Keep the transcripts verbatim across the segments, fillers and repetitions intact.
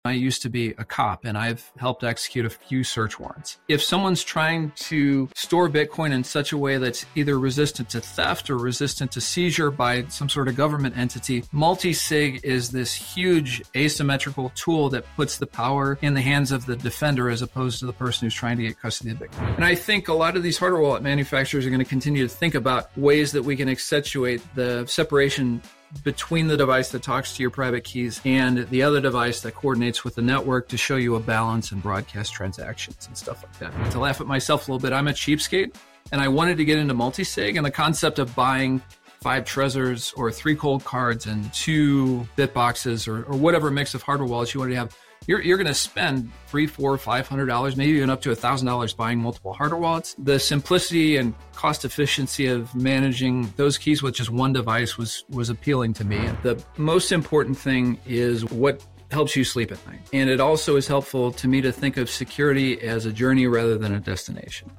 I used to be a cop and I've helped execute a few search warrants. If someone's trying to store Bitcoin in such a way that's either resistant to theft or resistant to seizure by some sort of government entity, multi-sig is this huge asymmetrical tool that puts the power in the hands of the defender as opposed to the person who's trying to get custody of Bitcoin. And I think a lot of these hardware wallet manufacturers are going to continue to think about ways that we can accentuate the separation between the device that talks to your private keys and the other device that coordinates with the network to show you a balance and broadcast transactions and stuff like that. To laugh at myself a little bit, I'm a cheapskate and I wanted to get into multi-sig, and the concept of buying five Trezors or three cold cards and two Bitboxes or, or whatever mix of hardware wallets you wanted to have, you're you're going to spend three, four, five hundred dollars, maybe even up to a thousand dollars buying multiple hardware wallets. The simplicity and cost efficiency of managing those keys with just one device was was appealing to me. The most important thing is what helps you sleep at night, and it also is helpful to me to think of security as a journey rather than a destination.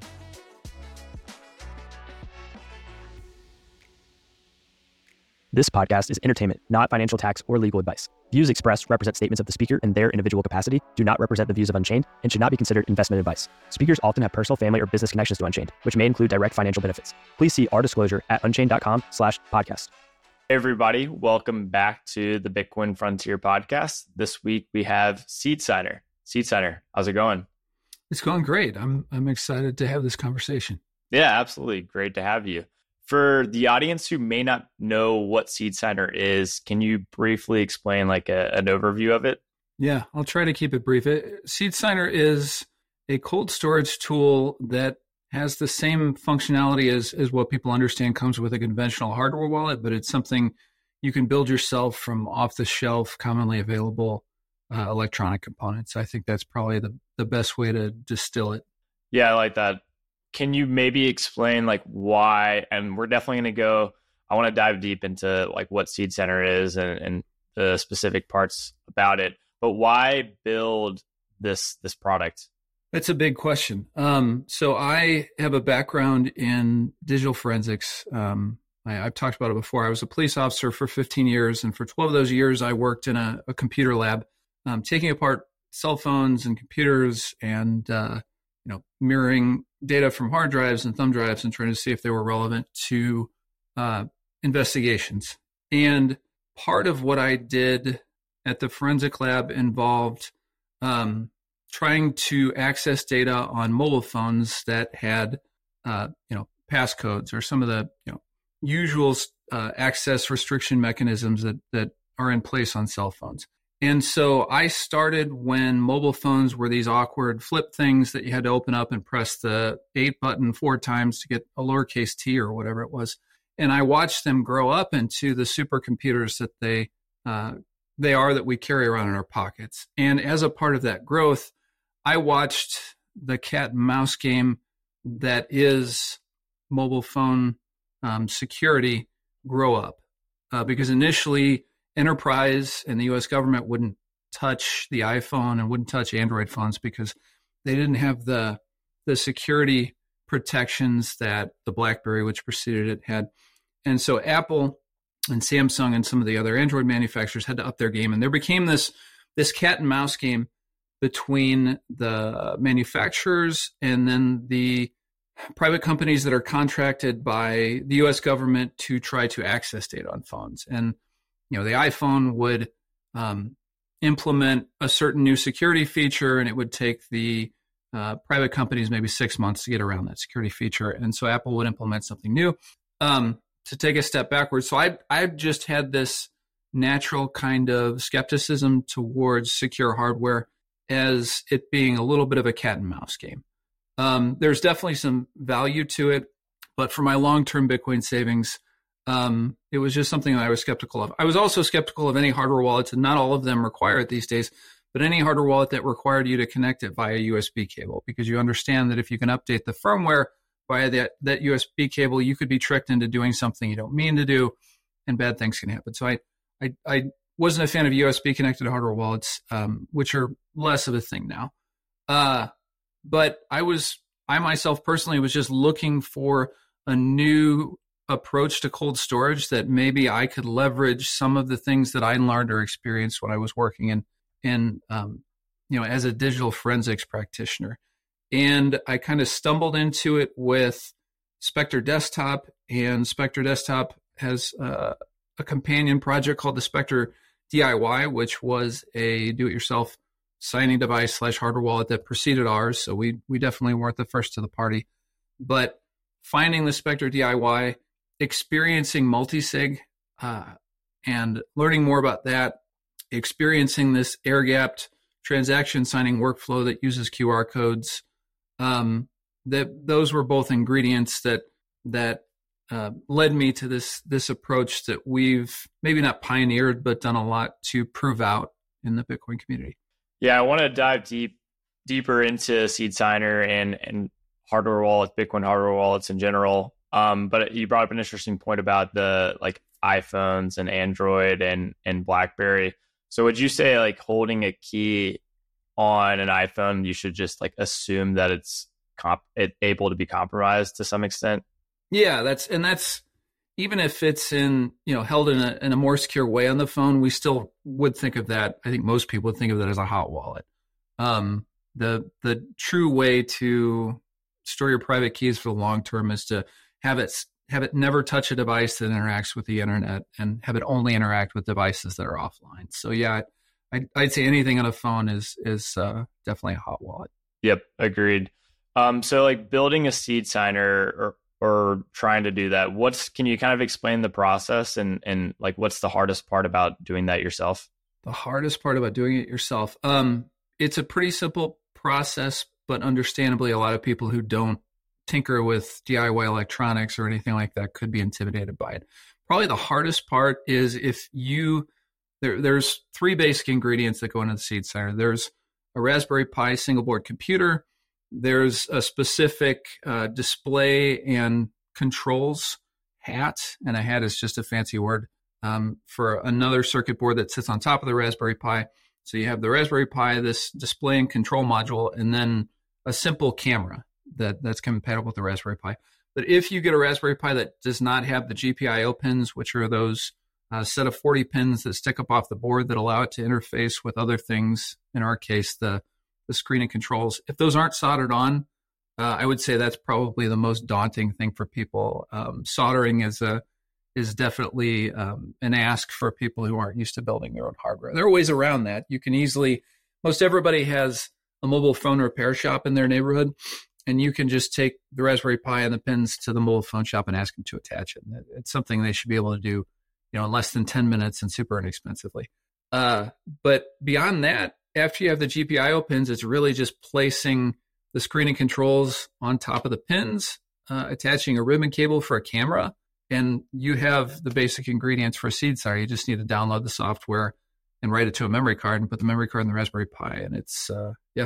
This podcast is entertainment, not financial, tax, or legal advice. Views expressed represent statements of the speaker in their individual capacity, do not represent the views of Unchained, and should not be considered investment advice. Speakers often have personal, family, or business connections to Unchained, which may include direct financial benefits. Please see our disclosure at unchained.com slash podcast. Hey everybody, welcome back to the Bitcoin Frontier podcast. This week we have SeedSigner. SeedSigner, how's it going? It's going great. I'm I'm excited to have this conversation. Yeah, absolutely. Great to have you. For the audience who may not know what SeedSigner is, can you briefly explain like a, an overview of it? Yeah, I'll try to keep it brief. It, SeedSigner is a cold storage tool that has the same functionality as, as what people understand comes with a conventional hardware wallet, but it's something you can build yourself from off-the-shelf, commonly available uh, electronic components. I think that's probably the, the best way to distill it. Yeah, I like that. Can you maybe explain like why, and we're definitely going to go, I want to dive deep into like what SeedSigner is and, and the specific parts about it, but why build this this product? That's a big question. Um, so I have a background in digital forensics. Um, I, I've talked about it before. I was a police officer for fifteen years, and for twelve of those years, I worked in a, a computer lab, um, taking apart cell phones and computers and uh, you know, mirroring data from hard drives and thumb drives and trying to see if they were relevant to uh, investigations. And part of what I did at the forensic lab involved um, trying to access data on mobile phones that had, uh, you know, passcodes or some of the, you know, usual uh, access restriction mechanisms that that are in place on cell phones. And so I started when mobile phones were these awkward flip things that you had to open up and press the eight button four times to get a lowercase t or whatever it was. And I watched them grow up into the supercomputers that they uh, they are that we carry around in our pockets. And as a part of that growth, I watched the cat and mouse game that is mobile phone um, security grow up. Uh, because initially, enterprise and the U S government wouldn't touch the iPhone and wouldn't touch Android phones because they didn't have the the security protections that the BlackBerry, which preceded it, had. And so Apple and Samsung and some of the other Android manufacturers had to up their game. And there became this this cat and mouse game between the manufacturers and then the private companies that are contracted by the U S government to try to access data on phones. And you know, the iPhone would um, implement a certain new security feature, and it would take the uh, private companies maybe six months to get around that security feature. And so Apple would implement something new. Um, to take a step backwards, so I I just had this natural kind of skepticism towards secure hardware as it being a little bit of a cat and mouse game. Um, there's definitely some value to it, but for my long-term Bitcoin savings, Um, it was just something that I was skeptical of. I was also skeptical of any hardware wallets, and not all of them require it these days, but any hardware wallet that required you to connect it via U S B cable, because you understand that if you can update the firmware via that, that U S B cable, you could be tricked into doing something you don't mean to do, and bad things can happen. So I, I, I wasn't a fan of U S B connected hardware wallets, um, which are less of a thing now. Uh, but I was, I myself personally was just looking for a new approach to cold storage that maybe I could leverage some of the things that I learned or experienced when I was working in in, um, you know, as a digital forensics practitioner. And I kind of stumbled into it with Spectre Desktop, and Spectre Desktop has uh, a companion project called the Spectre D I Y, which was a do-it-yourself signing device slash hardware wallet that preceded ours. So we we definitely weren't the first to the party. But finding the Spectre D I Y, experiencing multisig, uh, and learning more about that, experiencing this air-gapped transaction signing workflow that uses Q R codes, um, that those were both ingredients that that uh, led me to this this approach that we've maybe not pioneered, but done a lot to prove out in the Bitcoin community. Yeah, I want to dive deep deeper into Seed Signer and and hardware wallets, Bitcoin hardware wallets in general. Um, but you brought up an interesting point about the like iPhones and Android and and BlackBerry. So would you say like holding a key on an iPhone, you should just like assume that it's comp it able to be compromised to some extent? Yeah, that's and that's even if it's in, you know, held in a in a more secure way on the phone, we still would think of that. I think most people would think of that as a hot wallet. Um, the the true way to store your private keys for the long term is to have it have it never touch a device that interacts with the internet, and have it only interact with devices that are offline. So yeah, I'd, I'd say anything on a phone is is uh, definitely a hot wallet. Yep, agreed. Um, so like building a seed signer or or trying to do that, what's can you kind of explain the process and and like what's the hardest part about doing that yourself? The hardest part about doing it yourself, um, it's a pretty simple process, but understandably, a lot of people who don't tinker with D I Y electronics or anything like that could be intimidated by it. Probably the hardest part is if you there. There's three basic ingredients that go into the seed signer. There's a Raspberry Pi single board computer. There's a specific uh, display and controls hat, and a hat is just a fancy word um, for another circuit board that sits on top of the Raspberry Pi. So you have the Raspberry Pi, this display and control module, and then a simple camera that, that's compatible with the Raspberry Pi. But if you get a Raspberry Pi that does not have the G P I O pins, which are those uh, set of forty pins that stick up off the board that allow it to interface with other things, in our case, the the screen and controls. If those aren't soldered on, uh, I would say that's probably the most daunting thing for people. Um, soldering is a is definitely um, an ask for people who aren't used to building their own hardware. There are ways around that. You can easily, most everybody has a mobile phone repair shop in their neighborhood, and you can just take the Raspberry Pi and the pins to the mobile phone shop and ask them to attach it. And it's something they should be able to do, you know, in less than ten minutes and super inexpensively. Uh, but beyond that, after you have the G P I O pins, it's really just placing the screen and controls on top of the pins, uh, attaching a ribbon cable for a camera, and you have the basic ingredients for a seed signer. You just need to download the software and write it to a memory card and put the memory card in the Raspberry Pi, and it's uh, yeah.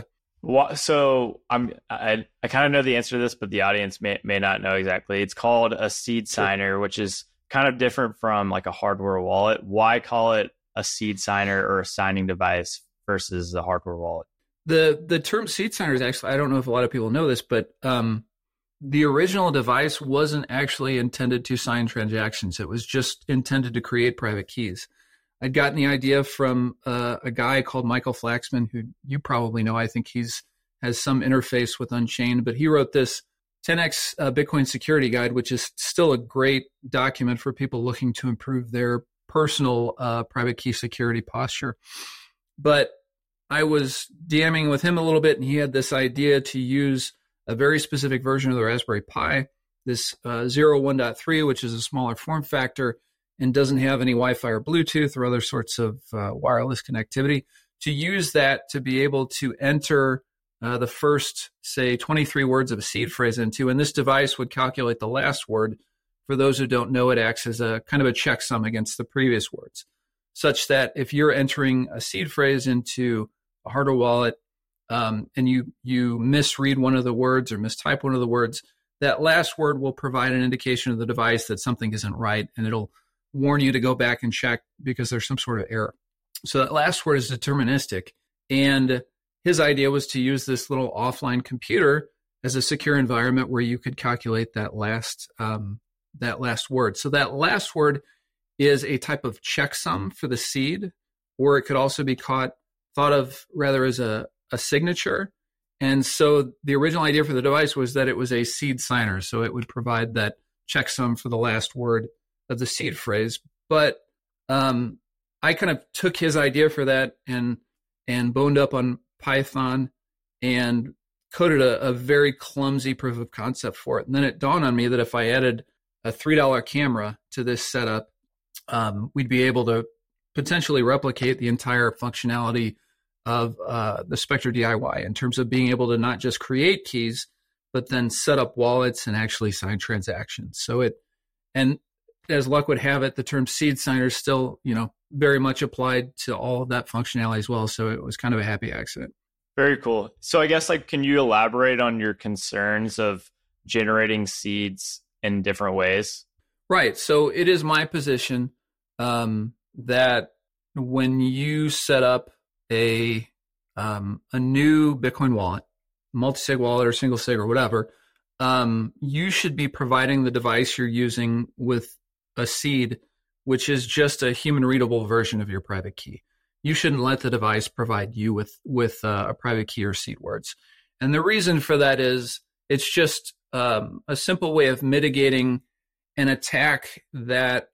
So I'm I I kind of know the answer to this, but the audience may may not know exactly. It's called a seed signer, sure, which is kind of different from like a hardware wallet. Why call it a seed signer or a signing device versus the hardware wallet? The the term seed signer is actually, I don't know if a lot of people know this, but um, the original device wasn't actually intended to sign transactions. It was just intended to create private keys. I'd gotten the idea from uh, a guy called Michael Flaxman, who you probably know. I think he's has some interface with Unchained, but he wrote this ten X uh, Bitcoin security guide, which is still a great document for people looking to improve their personal uh, private key security posture. But I was DMing with him a little bit, and he had this idea to use a very specific version of the Raspberry Pi, this uh, zero one point three, which is a smaller form factor and doesn't have any Wi-Fi or Bluetooth or other sorts of uh, wireless connectivity, to use that to be able to enter uh, the first, say, twenty-three words of a seed phrase into. And this device would calculate the last word. For those who don't know, it acts as a kind of a checksum against the previous words, such that if you're entering a seed phrase into a hardware wallet um, and you you misread one of the words or mistype one of the words, that last word will provide an indication of the device that something isn't right, and it'll warn you to go back and check because there's some sort of error. So that last word is deterministic. And his idea was to use this little offline computer as a secure environment where you could calculate that last um, that last word. So that last word is a type of checksum for the seed, or it could also be caught thought of rather as a, a signature. And so the original idea for the device was that it was a seed signer. So it would provide that checksum for the last word of the seed phrase. But um, I kind of took his idea for that and and boned up on Python and coded a, a very clumsy proof of concept for it. And then it dawned on me that if I added a three dollar camera to this setup, um, we'd be able to potentially replicate the entire functionality of uh, the Spectre D I Y in terms of being able to not just create keys, but then set up wallets and actually sign transactions. So it, and as luck would have it, the term seed signer is still, you know, very much applied to all of that functionality as well. So it was kind of a happy accident. Very cool. So I guess, like, can you elaborate on your concerns of generating seeds in different ways? Right. So it is my position um, that when you set up a um, a new Bitcoin wallet, multi-sig wallet or single sig or whatever, um, you should be providing the device you're using with a seed, which is just a human readable version of your private key. You shouldn't let the device provide you with with uh, a private key or seed words. And the reason for that is it's just um, a simple way of mitigating an attack that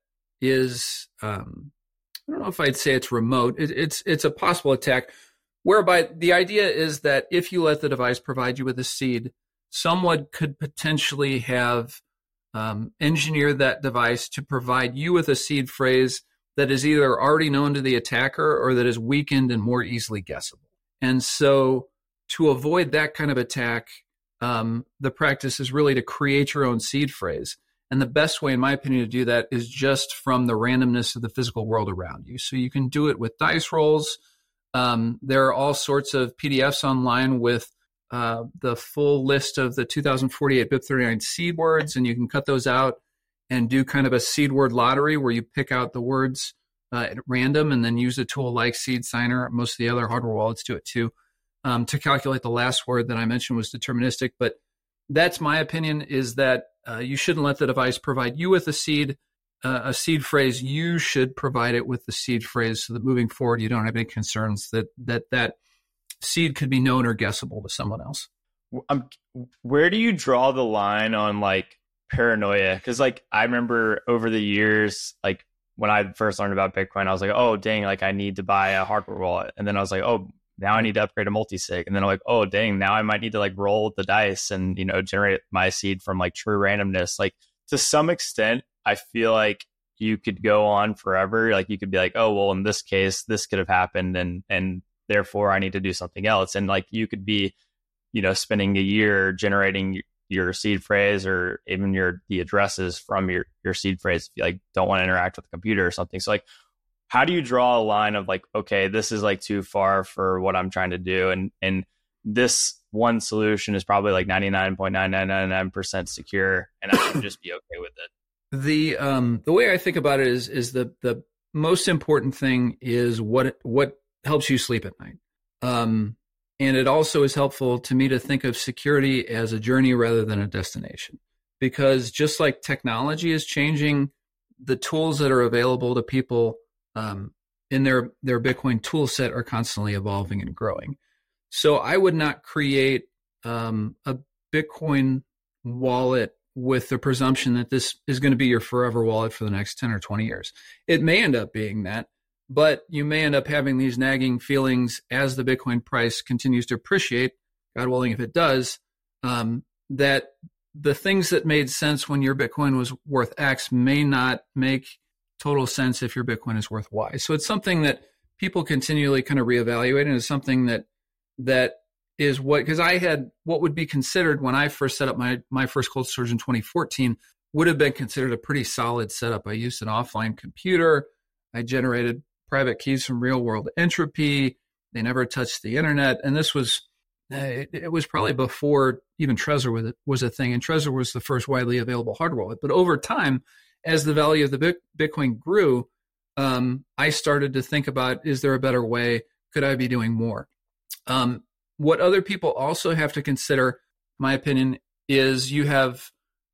is, um, I don't know if I'd say it's remote. It, it's it's a possible attack whereby the idea is that if you let the device provide you with a seed, someone could potentially have um, engineered that device to provide you with a seed phrase that is either already known to the attacker or that is weakened and more easily guessable. And so to avoid that kind of attack, um, the practice is really to create your own seed phrase. And the best way, in my opinion, to do that is just from the randomness of the physical world around you. So you can do it with dice rolls. Um, there are all sorts of P D Fs online with uh, the full list of the two thousand forty-eight B I P thirty-nine seed words, and you can cut those out and do kind of a seed word lottery where you pick out the words uh, at random and then use a tool like Seed Signer. Most of the other hardware wallets do it too, um, to calculate the last word that I mentioned was deterministic. But that's my opinion, is that uh, you shouldn't let the device provide you with a seed, uh, a seed phrase. You should provide it with the seed phrase so that moving forward, you don't have any concerns that that, that seed could be known or guessable to someone else. Um, where do you draw the line on, like, paranoia? Because, like, I remember over the years, like, when I first learned about Bitcoin, I was like, oh, dang, like, I need to buy a hardware wallet. And then I was like, oh, now I need to upgrade a multi-sig. And then I'm like, oh, dang, now I might need to, like, roll the dice and, you know, generate my seed from, like, true randomness. Like, to some extent, I feel like you could go on forever. Like, you could be like, oh, well, in this case, this could have happened, and and therefore I need to do something else. And, like, you could be, you know, spending a year generating your seed phrase or even your the addresses from your your seed phrase if you, like, don't want to interact with the computer or something. So, like, how do you draw a line of, like, okay, this is, like, too far for what I'm trying to do, and and this one solution is probably like ninety-nine point nine nine nine nine percent secure, and I should just be okay with it? The um the way I think about it is is the the most important thing is what what helps you sleep at night. Um And it also is helpful to me to think of security as a journey rather than a destination, because just like technology is changing, the tools that are available to people um, in their, their Bitcoin tool set are constantly evolving and growing. So I would not create um, a Bitcoin wallet with the presumption that this is going to be your forever wallet for the next ten or twenty years. It may end up being that, but you may end up having these nagging feelings as the Bitcoin price continues to appreciate, God willing, if it does, um, that the things that made sense when your Bitcoin was worth X may not make total sense if your Bitcoin is worth Y. So it's something that people continually kind of reevaluate, and it's something that that is what, because I had what would be considered when I first set up my, my first cold storage in twenty fourteen, would have been considered a pretty solid setup. I used an offline computer. I generated private keys from real world entropy. They never touched the internet. And this was, it, it was probably before even Trezor was, was a thing. And Trezor was the first widely available hardware wallet. But over time, as the value of the Bitcoin grew, um, I started to think about, is there a better way? Could I be doing more? Um, what other people also have to consider, my opinion, is you have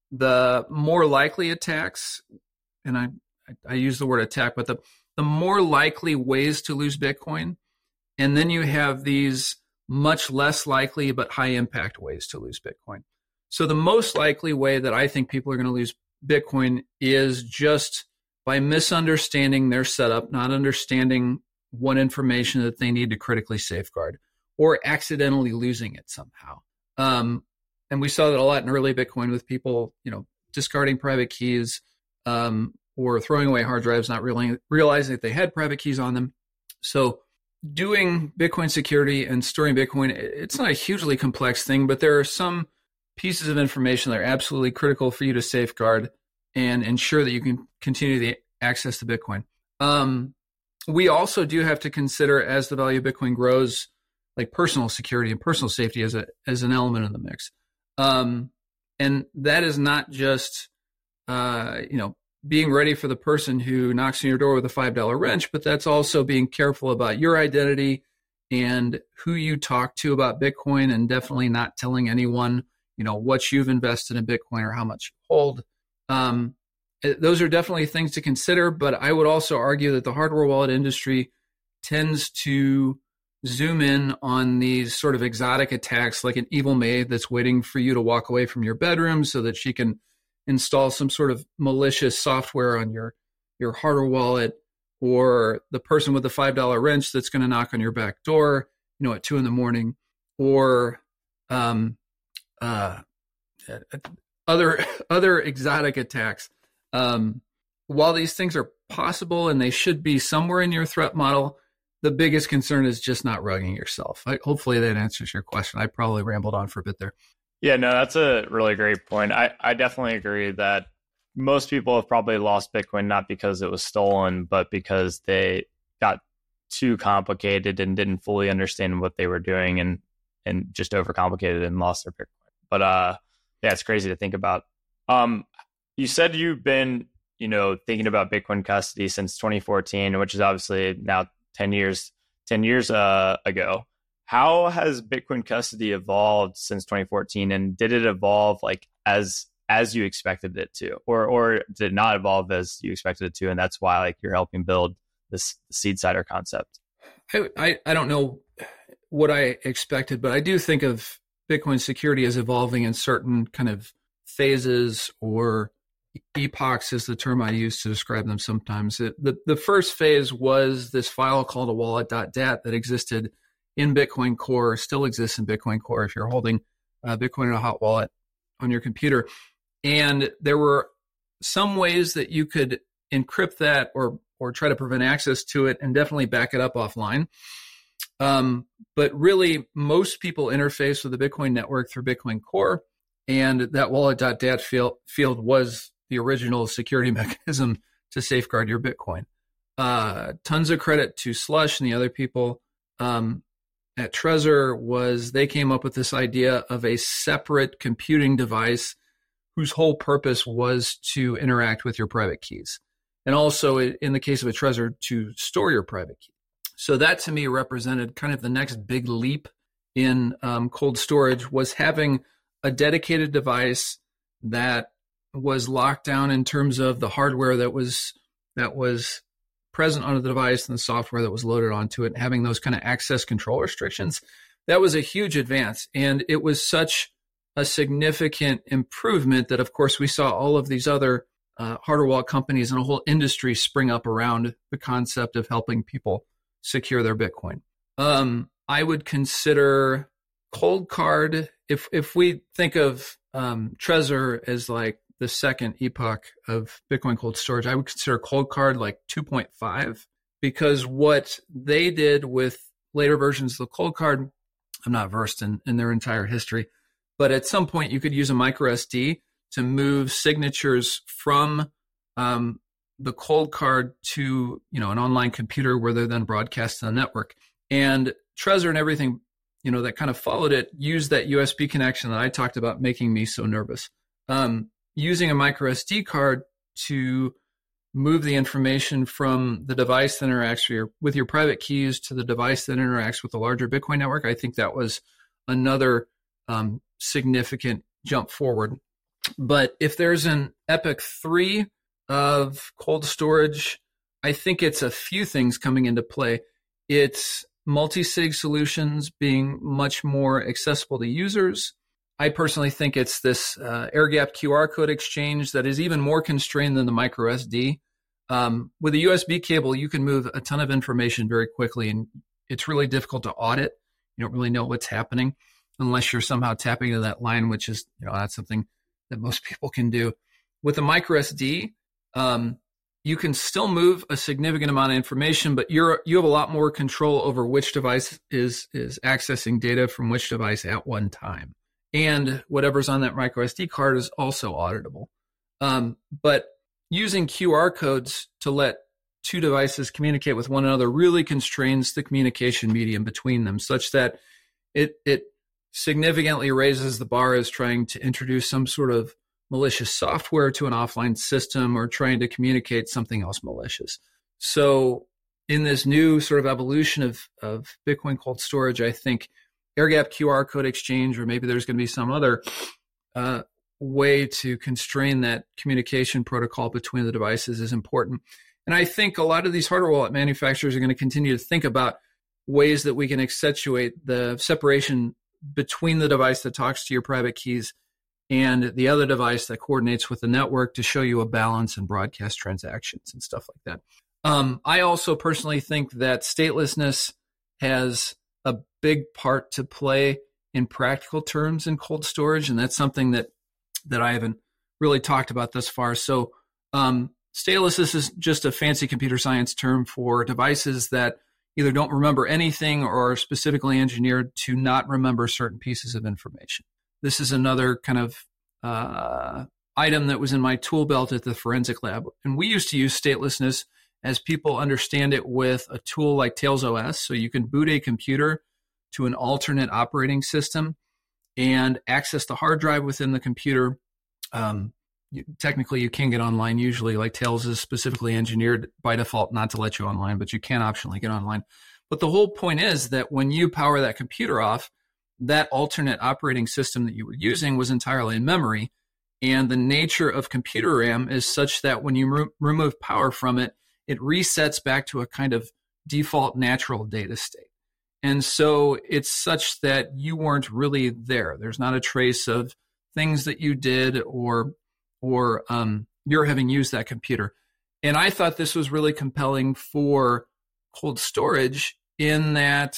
the more likely attacks, and I, I use the word attack, but the the more likely ways to lose Bitcoin And then you have these much less likely but high impact ways to lose Bitcoin. So the most likely way that I think people are going to lose Bitcoin is just by misunderstanding their setup, not understanding what information that they need to critically safeguard, or accidentally losing it somehow. Um, and we saw that a lot in early Bitcoin with people, you know, discarding private keys um, or throwing away hard drives, not really realizing that they had private keys on them. So doing Bitcoin security and storing Bitcoin, it's not a hugely complex thing, but there are some pieces of information that are absolutely critical for you to safeguard and ensure that you can continue the access to Bitcoin. Um, we also do have to consider, as the value of Bitcoin grows, like personal security and personal safety as a as an element in the mix. Um, and that is not just, uh, you know, being ready for the person who knocks on your door with a five dollar wrench, but that's also being careful about your identity and who you talk to about Bitcoin, and definitely not telling anyone, you know, what you've invested in Bitcoin or how much you hold. Um, those are definitely things to consider, but I would also argue that the hardware wallet industry tends to zoom in on these sort of exotic attacks, like an evil maid that's waiting for you to walk away from your bedroom so that she can install some sort of malicious software on your, your hardware wallet, or the person with the five dollar wrench that's going to knock on your back door, you know, at two in the morning, or um, uh, other other exotic attacks. Um, while these things are possible and they should be somewhere in your threat model, the biggest concern is just not rugging yourself. I, hopefully that answers your question. I probably rambled on for a bit there. Yeah, no, that's a really great point. I, I definitely agree that most people have probably lost Bitcoin not because it was stolen, but because they got too complicated and didn't fully understand what they were doing, and and just overcomplicated and lost their Bitcoin. But uh, yeah, it's crazy to think about. Um, you said you've been, you know, thinking about Bitcoin custody since twenty fourteen, which is obviously now ten years, ten years uh, ago. How has Bitcoin custody evolved since twenty fourteen, and did it evolve like as as you expected it to, or or did it not evolve as you expected it to, and that's why like you're helping build this Seedsider concept? I, I I don't know what I expected, but I do think of Bitcoin security as evolving in certain kind of phases, or epochs is the term I use to describe them sometimes. It, the the first phase was this file called a wallet dot dat that existed in Bitcoin Core, still exists in Bitcoin Core if you're holding uh, Bitcoin in a hot wallet on your computer. And there were some ways that you could encrypt that, or or try to prevent access to it, and definitely back it up offline. Um, but really, most people interface with the Bitcoin network through Bitcoin Core, and that wallet dot dat field, field was the original security mechanism to safeguard your Bitcoin. Uh, tons of credit to Slush and the other people um, at Trezor. Was they came up with this idea of a separate computing device whose whole purpose was to interact with your private keys. And also, in the case of a Trezor, to store your private key. So that to me represented kind of the next big leap in um, cold storage, was having a dedicated device that was locked down in terms of the hardware that was that was present on the device and the software that was loaded onto it, and having those kind of access control restrictions. That was a huge advance. And it was such a significant improvement that, of course, we saw all of these other uh, hardware wallet companies and a whole industry spring up around the concept of helping people secure their Bitcoin. Um, I would consider Coldcard, if if we think of um, Trezor as like the second epoch of Bitcoin cold storage, I would consider Coldcard like two point five, because what they did with later versions of the Coldcard, I'm not versed in, in their entire history, but at some point you could use a micro S D to move signatures from um, the Coldcard to, you know, an online computer where they're then broadcast to the network. And Trezor and everything, you know, that kind of followed it used that U S B connection that I talked about making me so nervous. Um, using a micro S D card to move the information from the device that interacts with your, with your private keys to the device that interacts with the larger Bitcoin network, I think that was another um, significant jump forward. But if there's an epoch three of cold storage, I think it's a few things coming into play. It's multi-sig solutions being much more accessible to users. I personally think it's this uh, air-gapped Q R code exchange that is even more constrained than the micro S D. Um, with a U S B cable, you can move a ton of information very quickly, and it's really difficult to audit. You don't really know what's happening unless you're somehow tapping into that line, which is, you know, that's something that most people can do. With a micro S D, um, you can still move a significant amount of information, but you're you have a lot more control over which device is is accessing data from which device at one time. And whatever's on that micro S D card is also auditable. Um, but using Q R codes to let two devices communicate with one another really constrains the communication medium between them, such that it it significantly raises the bar as trying to introduce some sort of malicious software to an offline system or trying to communicate something else malicious. So in this new sort of evolution of, of Bitcoin cold storage, I think air-gapped Q R code exchange, or maybe there's going to be some other uh, way to constrain that communication protocol between the devices is important. And I think a lot of these hardware wallet manufacturers are going to continue to think about ways that we can accentuate the separation between the device that talks to your private keys and the other device that coordinates with the network to show you a balance in broadcast transactions and stuff like that. Um, I also personally think that statelessness has a big part to play in practical terms in cold storage, and that's something that that I haven't really talked about thus far. So um, statelessness is just a fancy computer science term for devices that either don't remember anything or are specifically engineered to not remember certain pieces of information. This is another kind of uh, item that was in my tool belt at the forensic lab. And we used to use statelessness as people understand it with a tool like Tails O S. So you can boot a computer to an alternate operating system and access the hard drive within the computer. Um, you, technically, you can get online usually, like Tails is specifically engineered by default not to let you online, but you can optionally get online. But the whole point is that when you power that computer off, that alternate operating system that you were using was entirely in memory. And the nature of computer RAM is such that when you re- remove power from it, it resets back to a kind of default natural data state. And so it's such that you weren't really there. There's not a trace of things that you did or or um, you're having used that computer. And I thought this was really compelling for cold storage in that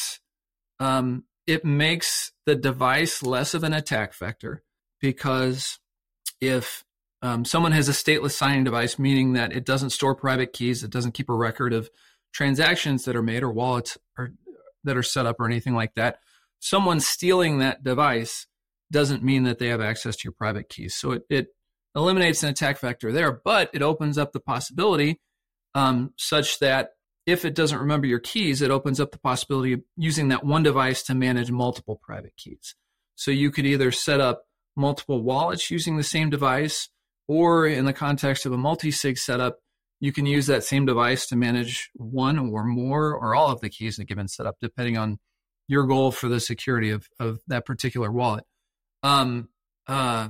um, it makes the device less of an attack vector, because if um, someone has a stateless signing device, meaning that it doesn't store private keys, it doesn't keep a record of transactions that are made or wallets or that are set up or anything like that, someone stealing that device doesn't mean that they have access to your private keys. So it, it eliminates an attack vector there, but it opens up the possibility um, such that if it doesn't remember your keys, it opens up the possibility of using that one device to manage multiple private keys. So you could either set up multiple wallets using the same device, or in the context of a multi-sig setup, you can use that same device to manage one or more or all of the keys in a given setup, depending on your goal for the security of, of that particular wallet. Um, uh,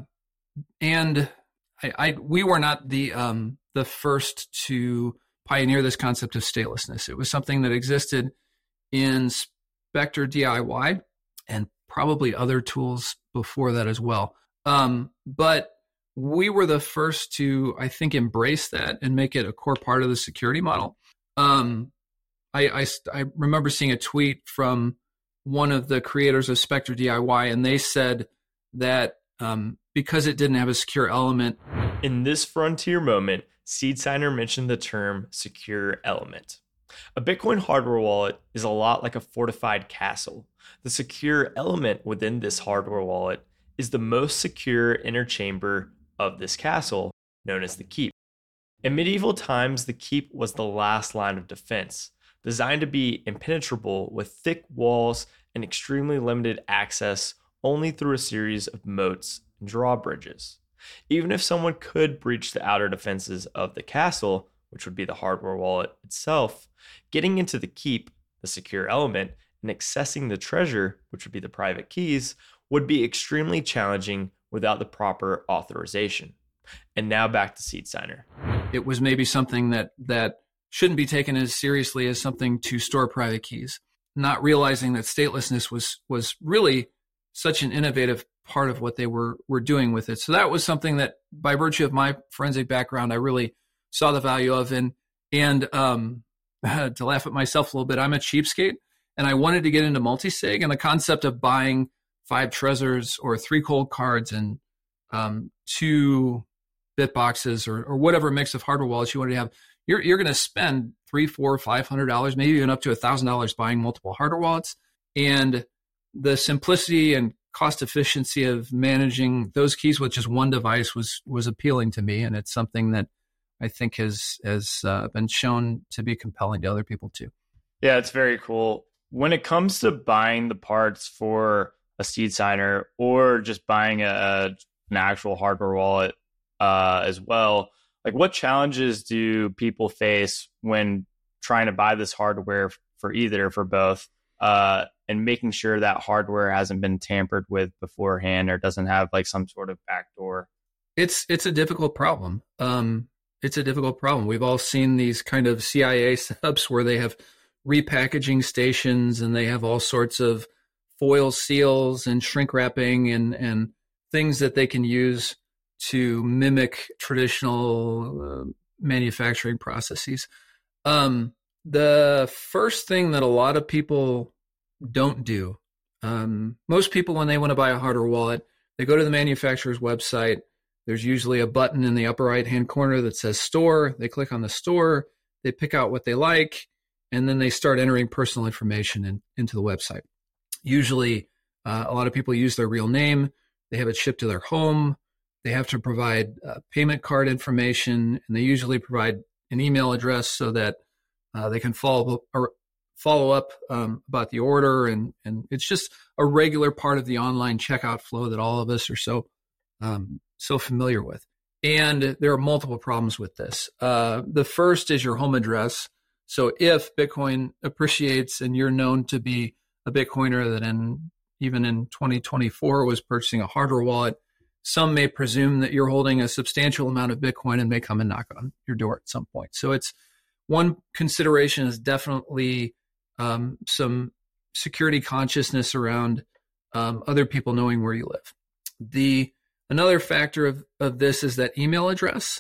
and I, I, we were not the um, the first to pioneer this concept of statelessness. It was something that existed in Spectre D I Y and probably other tools before that as well. Um, but we were the first to, I think, embrace that and make it a core part of the security model. Um, I, I, I remember seeing a tweet from one of the creators of Spectre D I Y, and they said that um, because it didn't have a secure element. In this frontier moment, SeedSigner mentioned the term secure element. A Bitcoin hardware wallet is a lot like a fortified castle. The secure element within this hardware wallet is the most secure inner chamber of this castle, known as the keep. In medieval times, the keep was the last line of defense, designed to be impenetrable with thick walls and extremely limited access only through a series of moats and drawbridges. Even if someone could breach the outer defenses of the castle, which would be the hardware wallet itself, getting into the keep, the secure element, and accessing the treasure, which would be the private keys, would be extremely challenging without the proper authorization. And now back to SeedSigner. It was maybe something that that shouldn't be taken as seriously as something to store private keys. not realizing that statelessness was was really such an innovative part of what they were were doing with it. So that was something that, by virtue of my forensic background, I really saw the value of. And and um, to laugh at myself a little bit, I'm a cheapskate, and I wanted to get into multi-sig, and the concept of buying five Trezors or three cold cards and um, two bit boxes or, or whatever mix of hardware wallets you wanted to have, you're you're going to spend three, four, five hundred dollars, maybe even up to a thousand dollars buying multiple hardware wallets. And the simplicity and cost efficiency of managing those keys with just one device was was appealing to me, and it's something that I think has has uh, been shown to be compelling to other people too. Yeah, it's very cool. When it comes to buying the parts for a seed signer or just buying a an actual hardware wallet uh, as well, like what challenges do people face when trying to buy this hardware for either, for both, uh, and making sure that hardware hasn't been tampered with beforehand or doesn't have like some sort of backdoor? It's it's a difficult problem. Um, it's a difficult problem. We've all seen these kind of C I A setups where they have repackaging stations and they have all sorts of foil seals and shrink wrapping and and things that they can use to mimic traditional uh, manufacturing processes. Um, the first thing that a lot of people don't do, um, most people when they want to buy a hardware wallet, they go to the manufacturer's website. There's usually a button in the upper right-hand corner that says store. They click on the store, they pick out what they like, and then they start entering personal information in, into the website. Usually, uh, a lot of people use their real name. They have it shipped to their home. They have to provide uh, payment card information, and they usually provide an email address so that uh, they can follow or follow up um, about the order. And, and it's just a regular part of the online checkout flow that all of us are so um, so familiar with. And there are multiple problems with this. Uh, the first is your home address. So if Bitcoin appreciates and you're known to be a Bitcoiner that in even in twenty twenty-four was purchasing a hardware wallet, some may presume that you're holding a substantial amount of Bitcoin and may come and knock on your door at some point. So it's one consideration is definitely um, some security consciousness around um, other people knowing where you live. The another factor of, of this is that email address,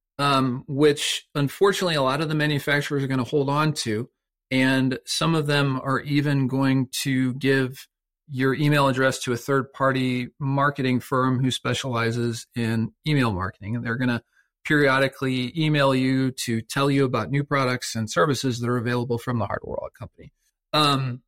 um, which unfortunately a lot of the manufacturers are going to hold on to, and some of them are even going to give your email address to a third-party marketing firm who specializes in email marketing. And they're going to periodically email you to tell you about new products and services that are available from the hardware wallet company. Um,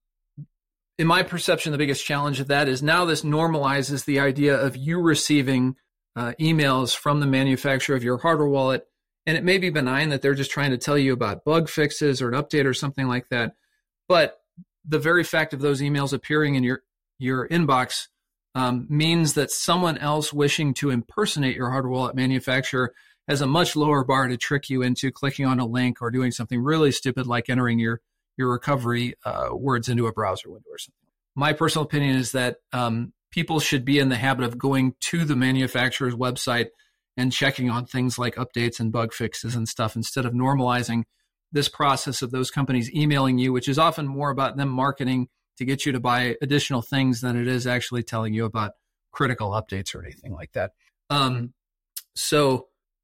in my perception, the biggest challenge of that is now this normalizes the idea of you receiving uh, emails from the manufacturer of your hardware wallet. And it may be benign that they're just trying to tell you about bug fixes or an update or something like that. But the very fact of those emails appearing in your your inbox um, means that someone else wishing to impersonate your hardware wallet manufacturer has a much lower bar to trick you into clicking on a link or doing something really stupid like entering your, your recovery uh, words into a browser window or something. My personal opinion is that um, people should be in the habit of going to the manufacturer's website and checking on things like updates and bug fixes and stuff instead of normalizing this process of those companies emailing you, which is often more about them marketing to get you to buy additional things than it is actually telling you about critical updates or anything like that. Um, so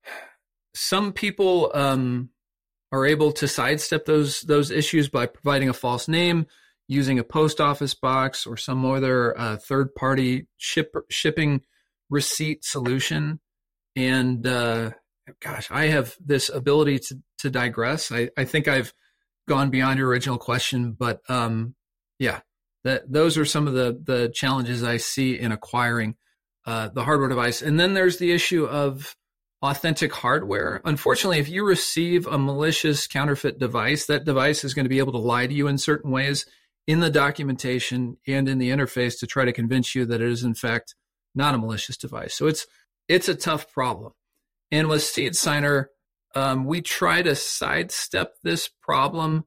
some people um, are able to sidestep those those issues by providing a false name, using a post office box or some other uh, third-party ship, shipping receipt solution. And uh, gosh, I have this ability to to digress. I, I think I've gone beyond your original question, but um, yeah, that those are some of the the challenges I see in acquiring uh, the hardware device. And then there's the issue of authentic hardware. Unfortunately, if you receive a malicious counterfeit device, that device is going to be able to lie to you in certain ways in the documentation and in the interface to try to convince you that it is in fact not a malicious device. So it's it's a tough problem. And with Seed Signer, um, we try to sidestep this problem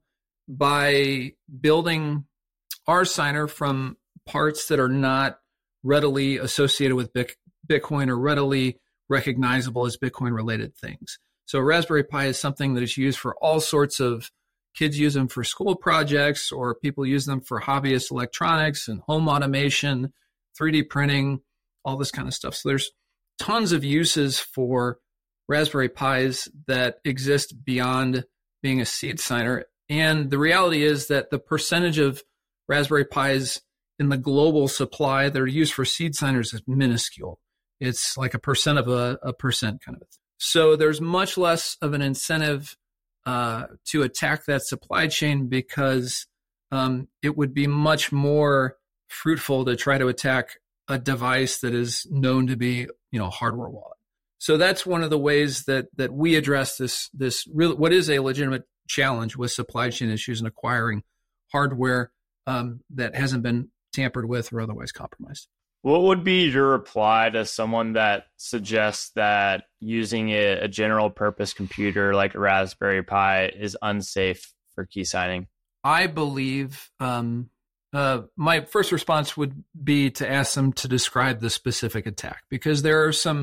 by building our signer from parts that are not readily associated with Bitcoin or readily recognizable as Bitcoin-related things. So Raspberry Pi is something that is used for all sorts of kids use them for school projects, or people use them for hobbyist electronics and home automation, three D printing, all this kind of stuff. So there's tons of uses for Raspberry Pis that exist beyond being a seed signer. And the reality is that the percentage of Raspberry Pis in the global supply that are used for seed signers is minuscule. It's like a percent of a, a percent kind of a thing. So there's much less of an incentive uh, to attack that supply chain, because um, it would be much more fruitful to try to attack a device that is known to be, you know, a hardware wallet. So that's one of the ways that that we address this this real what is a legitimate challenge with supply chain issues and acquiring hardware um, that hasn't been tampered with or otherwise compromised. What would be your reply to someone that suggests that using a, a general purpose computer like a Raspberry Pi is unsafe for key signing? I believe um, uh, my first response would be to ask them to describe the specific attack, because there are some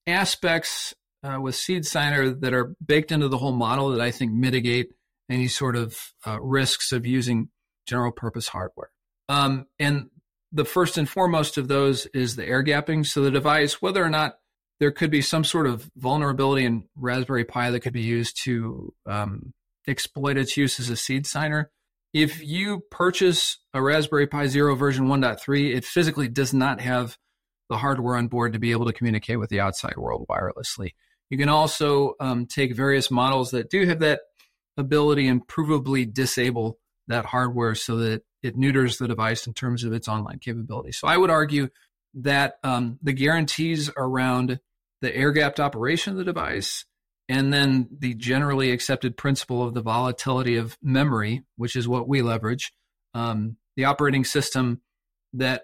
aspects uh, with Seed Signer that are baked into the whole model that I think mitigate any sort of uh, risks of using general purpose hardware. Um, and the first and foremost of those is the air gapping. So the device, whether or not there could be some sort of vulnerability in Raspberry Pi that could be used to um, exploit its use as a seed signer, if you purchase a Raspberry Pi Zero version one point three, it physically does not have the hardware on board to be able to communicate with the outside world wirelessly. You can also um, take various models that do have that ability and provably disable that hardware so that it neuters the device in terms of its online capability. So I would argue that um, the guarantees around the air-gapped operation of the device, and then the generally accepted principle of the volatility of memory, which is what we leverage, um, the operating system that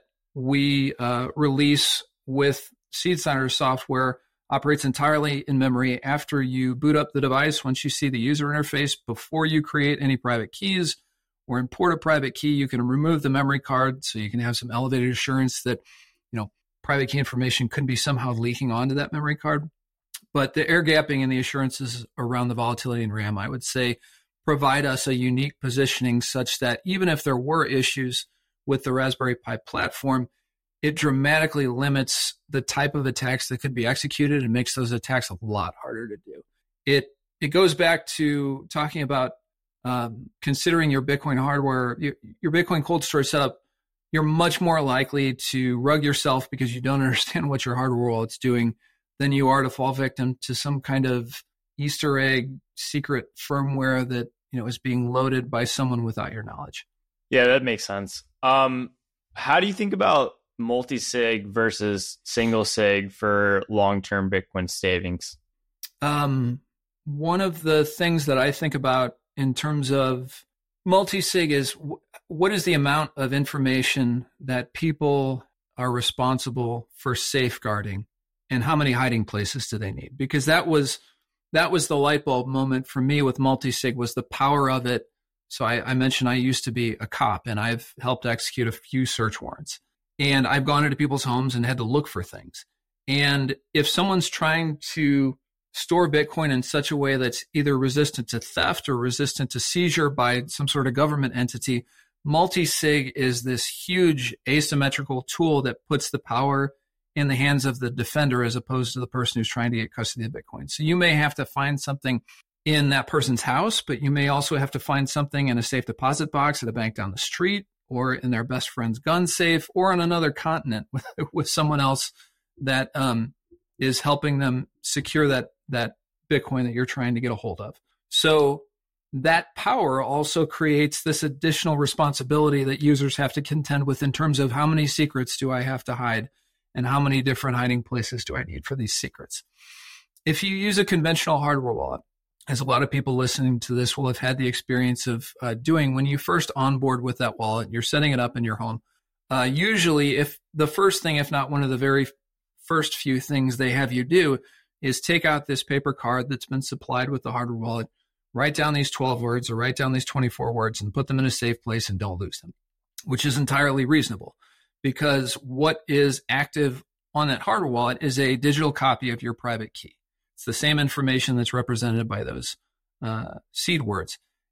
we uh, release with Seed Signer software operates entirely in memory after you boot up the device. Once you see the user interface, before you create any private keys or import a private key, you can remove the memory card so you can have some elevated assurance that, you know, private key information couldn't be somehow leaking onto that memory card. But the air gapping and the assurances around the volatility in RAM, I would say, provide us a unique positioning such that even if there were issues with the Raspberry Pi platform, it dramatically limits the type of attacks that could be executed and makes those attacks a lot harder to do. It it goes back to talking about um, considering your Bitcoin hardware, your, your Bitcoin cold storage setup. You're much more likely to rug yourself because you don't understand what your hardware wallet's doing than you are to fall victim to some kind of Easter egg secret firmware that, you know, is being loaded by someone without your knowledge. Yeah, that makes sense. Um, how do you think about multi-sig versus single sig for long-term Bitcoin savings? Um, one of the things that I think about in terms of multi-sig is w- what is the amount of information that people are responsible for safeguarding, and how many hiding places do they need? Because that was that was the light bulb moment for me with multi-sig, was the power of it. So I, I mentioned I used to be a cop, and I've helped execute a few search warrants. And I've gone into people's homes and had to look for things. And if someone's trying to store Bitcoin in such a way that's either resistant to theft or resistant to seizure by some sort of government entity, multi-sig is this huge asymmetrical tool that puts the power in the hands of the defender as opposed to the person who's trying to get custody of Bitcoin. So you may have to find something in that person's house, but you may also have to find something in a safe deposit box at a bank down the street, or in their best friend's gun safe, or on another continent with, with someone else that um, is helping them secure that that Bitcoin that you're trying to get a hold of. So that power also creates this additional responsibility that users have to contend with in terms of how many secrets do I have to hide, and how many different hiding places do I need for these secrets. If you use a conventional hardware wallet, as a lot of people listening to this will have had the experience of uh, doing, when you first onboard with that wallet, you're setting it up in your home. Uh, usually, if the first thing, if not one of the very first few things they have you do, is take out this paper card that's been supplied with the hardware wallet, write down these twelve words or write down these twenty-four words and put them in a safe place and don't lose them, which is entirely reasonable, because what is active on that hardware wallet is a digital copy of your private key. It's the same information that's represented by those uh, seed words.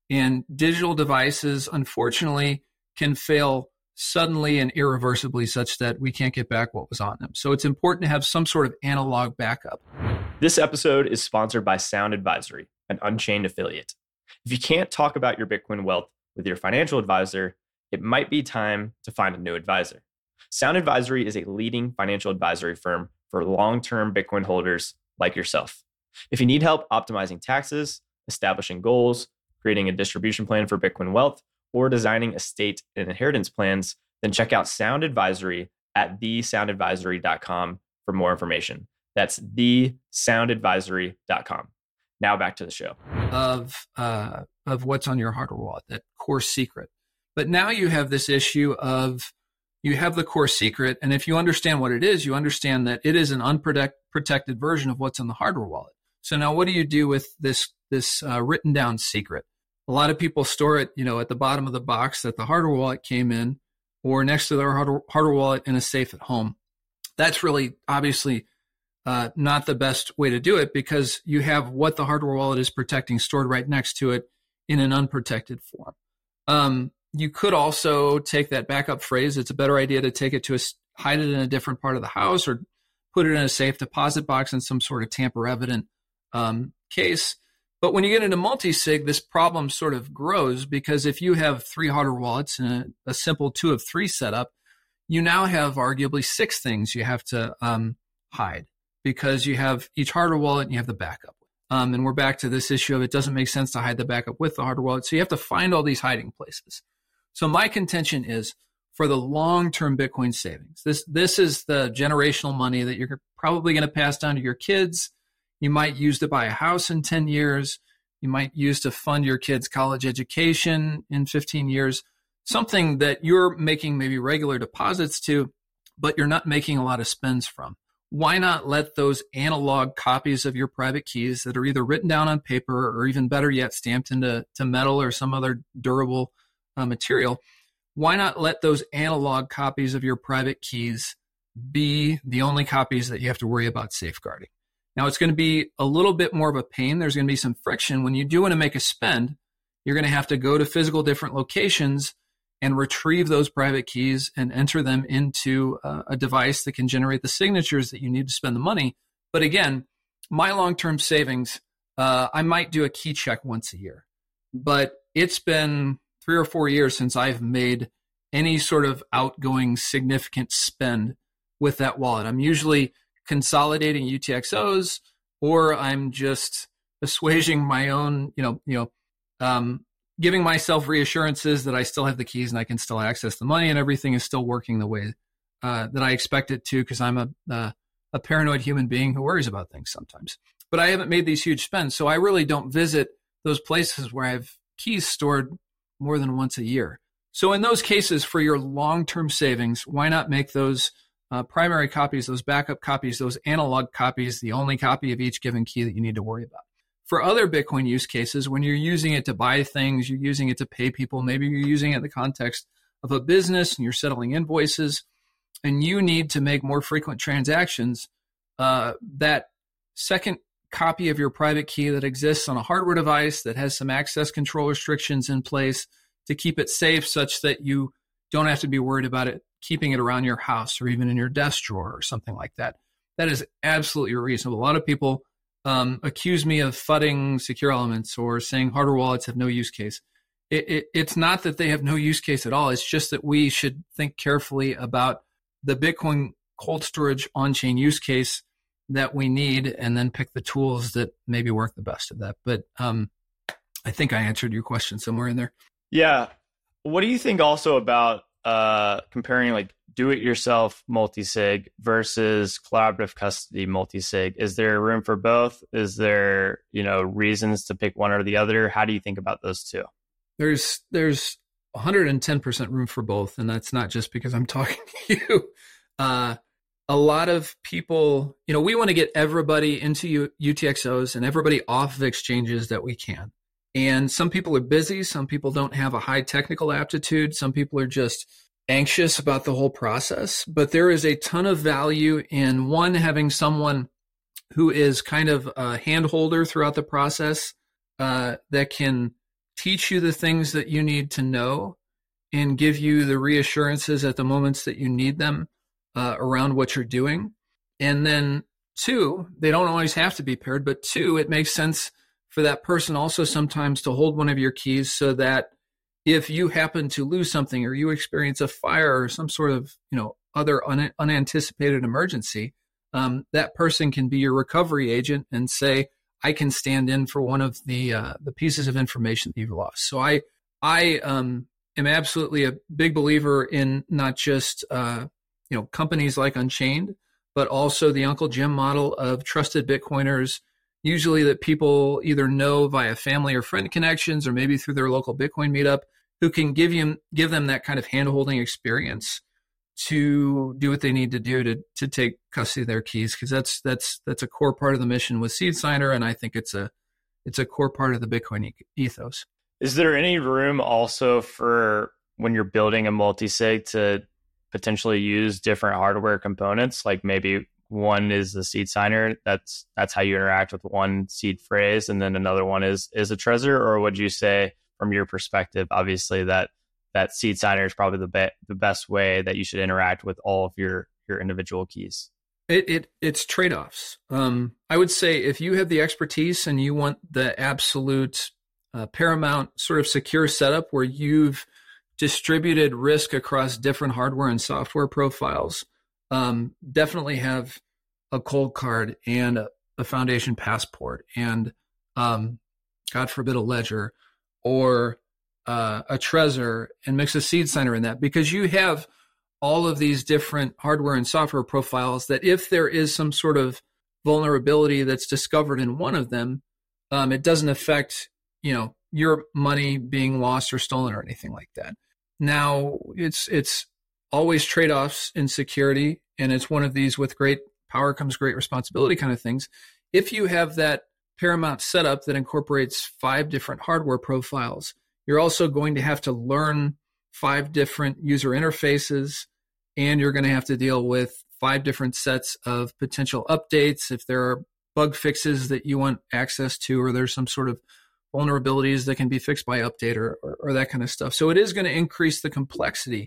And digital devices, unfortunately, can fail suddenly and irreversibly such that we can't get back what was on them. So it's important to have some sort of analog backup. This episode is sponsored by Sound Advisory, an Unchained affiliate. If you can't talk about your Bitcoin wealth with your financial advisor, it might be time to find a new advisor. Sound Advisory is a leading financial advisory firm for long-term Bitcoin holders like yourself. If you need help optimizing taxes, establishing goals, creating a distribution plan for Bitcoin wealth, or designing estate and inheritance plans, then check out Sound Advisory at the sound advisory dot com for more information. That's the sound advisory dot com. Now back to the show. Of uh, of what's on your hardware wallet, that core secret. But now you have this issue of you have the core secret, and if you understand what it is, you understand that it is an unprotected version of what's in the hardware wallet. So now what do you do with this this uh, written down secret? A lot of people store it, you know, at the bottom of the box that the hardware wallet came in, or next to their hardware, hardware wallet in a safe at home. That's really obviously uh, not the best way to do it, because you have what the hardware wallet is protecting stored right next to it in an unprotected form. Um, you could also take that backup phrase. It's a better idea to take it to a, hide it in a different part of the house, or put it in a safe deposit box in some sort of tamper evident um, case. But when you get into multi-sig, this problem sort of grows, because if you have three hardware wallets and a, a simple two of three setup, you now have arguably six things you have to um, hide, because you have each hardware wallet and you have the backup. Um, and we're back to this issue of it doesn't make sense to hide the backup with the hardware wallet. So you have to find all these hiding places. So my contention is, for the long-term Bitcoin savings, this this is the generational money that you're probably going to pass down to your kids. You might use to buy a house in ten years. You might use to fund your kids' college education in fifteen years, something that you're making maybe regular deposits to, but you're not making a lot of spends from. Why not let those analog copies of your private keys that are either written down on paper, or even better yet, stamped into to metal or some other durable uh, material, why not let those analog copies of your private keys be the only copies that you have to worry about safeguarding? Now, it's going to be a little bit more of a pain. There's going to be some friction. When you do want to make a spend, you're going to have to go to physical different locations and retrieve those private keys and enter them into uh, a device that can generate the signatures that you need to spend the money. But again, my long-term savings, uh, I might do a key check once a year, but it's been three or four years since I've made any sort of outgoing significant spend with that wallet. I'm usually consolidating U T X Os, or I'm just assuaging my own, you know, you know, um, giving myself reassurances that I still have the keys and I can still access the money and everything is still working the way uh, that I expect it to, because I'm a, uh, a paranoid human being who worries about things sometimes. But I haven't made these huge spends, so I really don't visit those places where I have keys stored more than once a year. So in those cases, for your long-term savings, why not make those Uh, primary copies, those backup copies, those analog copies, the only copy of each given key that you need to worry about? For other Bitcoin use cases, when you're using it to buy things, you're using it to pay people, maybe you're using it in the context of a business and you're settling invoices, and you need to make more frequent transactions, uh, that second copy of your private key that exists on a hardware device that has some access control restrictions in place to keep it safe, such that you don't have to be worried about it keeping it around your house or even in your desk drawer or something like that. That is absolutely reasonable. A lot of people um, accuse me of fudding secure elements or saying hardware wallets have no use case. It, it, it's not that they have no use case at all. It's just that we should think carefully about the Bitcoin cold storage on-chain use case that we need, and then pick the tools that maybe work the best of that. But um, I think I answered your question somewhere in there. Yeah. What do you think also about uh, comparing like do-it-yourself multi-sig versus collaborative custody multi-sig? Is there room for both? Is there, you know, reasons to pick one or the other? How do you think about those two? There's there's one hundred ten percent room for both, and that's not just because I'm talking to you. Uh, a lot of people, you know, we want to get everybody into U- UTXOs and everybody off of exchanges that we can. And some people are busy. Some people don't have a high technical aptitude. Some people are just anxious about the whole process. But there is a ton of value in, one, having someone who is kind of a hand holder throughout the process uh, that can teach you the things that you need to know and give you the reassurances at the moments that you need them uh, around what you're doing. And then two, they don't always have to be paired, but two, it makes sense for that person also sometimes to hold one of your keys so that if you happen to lose something or you experience a fire or some sort of, you know, other un- unanticipated emergency, um, that person can be your recovery agent and say, I can stand in for one of the uh, the pieces of information that you've lost. So I I um, am absolutely a big believer in not just uh, you know companies like Unchained, but also the Uncle Jim model of trusted Bitcoiners, usually that people either know via family or friend connections, or maybe through their local Bitcoin meetup, who can give you give them that kind of hand-holding experience to do what they need to do to to take custody of their keys, because that's that's that's a core part of the mission with SeedSigner, and I think it's a it's a core part of the Bitcoin e- ethos. Is there any room also for when you're building a multi-sig to potentially use different hardware components? Like maybe one is the SeedSigner, that's that's how you interact with one seed phrase, and then another one is is a Trezor? Or would you say, from your perspective, obviously that that SeedSigner is probably the be- the best way that you should interact with all of your your individual keys? It it it's trade-offs. Um, I would say if you have the expertise and you want the absolute uh, paramount sort of secure setup where you've distributed risk across different hardware and software profiles, um, definitely have a cold card and a, a foundation passport and, um, God forbid, a ledger or uh, a Trezor, and mix a SeedSigner in that, because you have all of these different hardware and software profiles that if there is some sort of vulnerability that's discovered in one of them, um, it doesn't affect, you know, your money being lost or stolen or anything like that. Now, it's it's always trade-offs in security, and it's one of these with great power comes great responsibility kind of things. If you have that paramount setup that incorporates five different hardware profiles, you're also going to have to learn five different user interfaces, and you're going to have to deal with five different sets of potential updates if there are bug fixes that you want access to, or there's some sort of vulnerabilities that can be fixed by update or, or, or that kind of stuff. So it is going to increase the complexity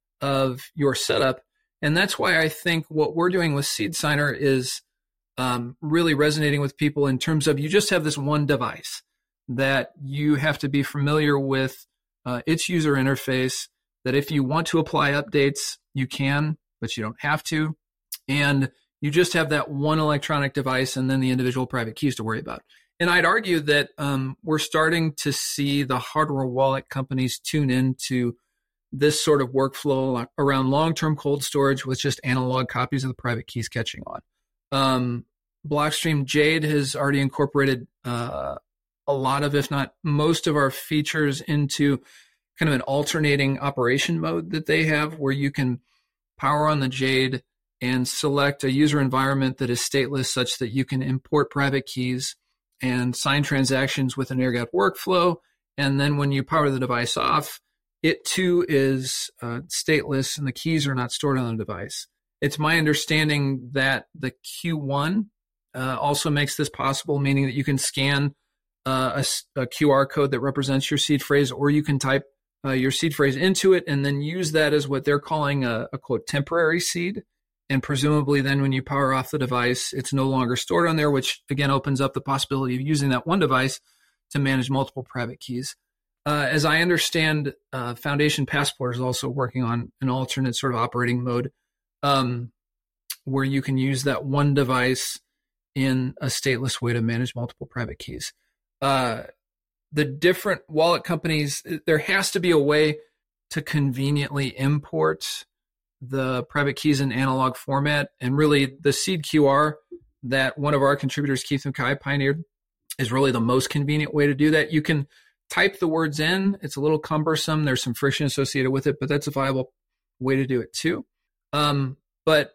of your setup. And that's why I think what we're doing with SeedSigner is um, really resonating with people in terms of you just have this one device that you have to be familiar with uh, its user interface, that if you want to apply updates, you can, but you don't have to. And you just have that one electronic device and then the individual private keys to worry about. And I'd argue that um, we're starting to see the hardware wallet companies tune into this sort of workflow around long-term cold storage with just analog copies of the private keys catching on. Um, Blockstream Jade has already incorporated uh, a lot of, if not most of our features into kind of an alternating operation mode that they have, where you can power on the Jade and select a user environment that is stateless such that you can import private keys and sign transactions with an air-gapped workflow. And then when you power the device off, it too is uh, stateless and the keys are not stored on the device. It's my understanding that the Q one uh, also makes this possible, meaning that you can scan uh, a, a Q R code that represents your seed phrase, or you can type uh, your seed phrase into it and then use that as what they're calling a, a quote temporary seed. And presumably then when you power off the device, it's no longer stored on there, which again opens up the possibility of using that one device to manage multiple private keys. Uh, as I understand, uh, Foundation Passport is also working on an alternate sort of operating mode um, where you can use that one device in a stateless way to manage multiple private keys. Uh, the different wallet companies, there has to be a way to conveniently import the private keys in analog format. And really the Seed Q R that one of our contributors, Keith McKay, pioneered is really the most convenient way to do that. You can type the words in. It's a little cumbersome. There's some friction associated with it, but that's a viable way to do it too. Um, but